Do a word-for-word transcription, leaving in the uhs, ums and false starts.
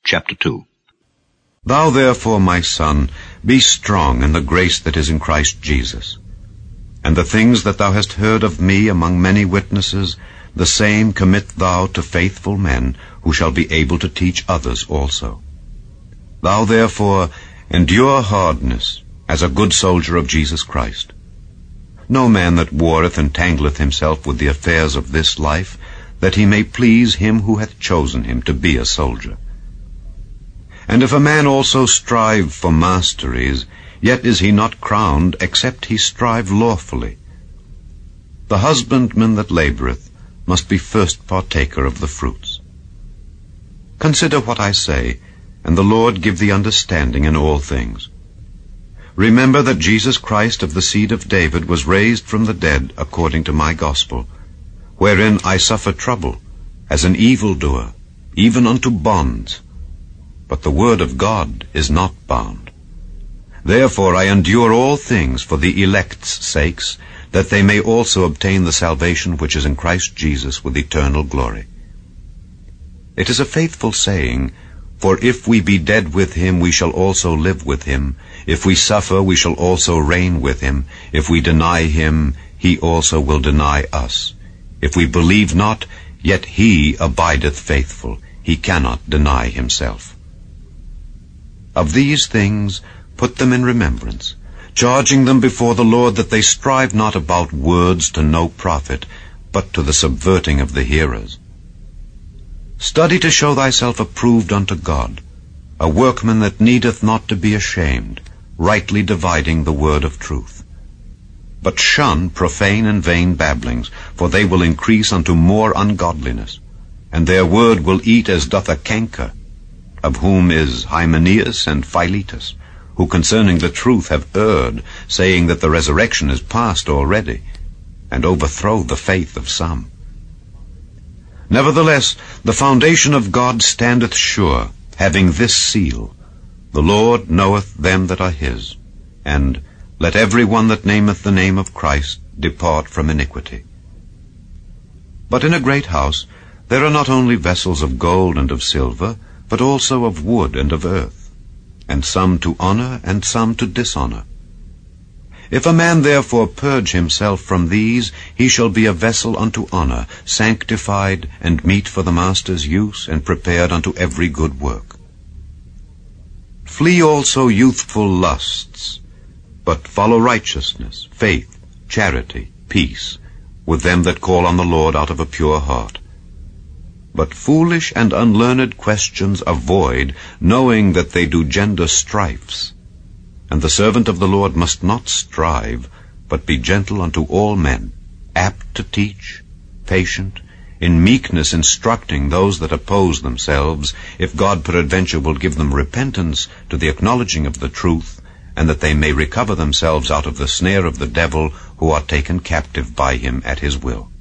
chapter two. Thou therefore, my son, be strong in the grace that is in Christ Jesus. And the things that thou hast heard of me among many witnesses, the same commit thou to faithful men, who shall be able to teach others also. Thou therefore endure hardness, as a good soldier of Jesus Christ. No man that warreth entangleth himself with the affairs of this life, that he may please him who hath chosen him to be a soldier. And if a man also strive for masteries, yet is he not crowned, except he strive lawfully. The husbandman that laboureth must be first partaker of the fruits. Consider what I say, and the Lord give thee understanding in all things. Remember that Jesus Christ of the seed of David was raised from the dead according to my gospel, wherein I suffer trouble, as an evildoer, even unto bonds. But the word of God is not bound. Therefore I endure all things for the elect's sakes, that they may also obtain the salvation which is in Christ Jesus with eternal glory. It is a faithful saying, for if we be dead with him, we shall also live with him. If we suffer, we shall also reign with him. If we deny him, he also will deny us. If we believe not, yet he abideth faithful. He cannot deny himself. Of these things put them in remembrance, charging them before the Lord that they strive not about words to no profit, but to the subverting of the hearers. Study to show thyself approved unto God, a workman that needeth not to be ashamed, rightly dividing the word of truth. But shun profane and vain babblings, for they will increase unto more ungodliness, and their word will eat as doth a canker, of whom is Hymenaeus and Philetus, who concerning the truth have erred, saying that the resurrection is past already, and overthrow the faith of some. Nevertheless, the foundation of God standeth sure, having this seal, The Lord knoweth them that are his, and let every one that nameth the name of Christ depart from iniquity. But in a great house there are not only vessels of gold and of silver, but also of wood and of earth, and some to honor and some to dishonor. If a man therefore purge himself from these, he shall be a vessel unto honor, sanctified and meet for the master's use, and prepared unto every good work. Flee also youthful lusts, but follow righteousness, faith, charity, peace, with them that call on the Lord out of a pure heart. But foolish and unlearned questions avoid, knowing that they do gender strifes. And the servant of the Lord must not strive, but be gentle unto all men, apt to teach, patient, in meekness instructing those that oppose themselves, if God peradventure will give them repentance to the acknowledging of the truth, and that they may recover themselves out of the snare of the devil, who are taken captive by him at his will.